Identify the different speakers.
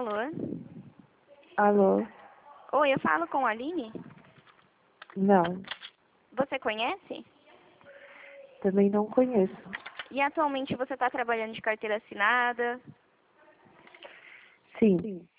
Speaker 1: Alô?
Speaker 2: Alô?
Speaker 1: Oi, eu falo com a Aline?
Speaker 2: Não,
Speaker 1: Você conhece?
Speaker 2: também não conheço.
Speaker 1: E atualmente você está trabalhando de carteira assinada?
Speaker 2: Sim,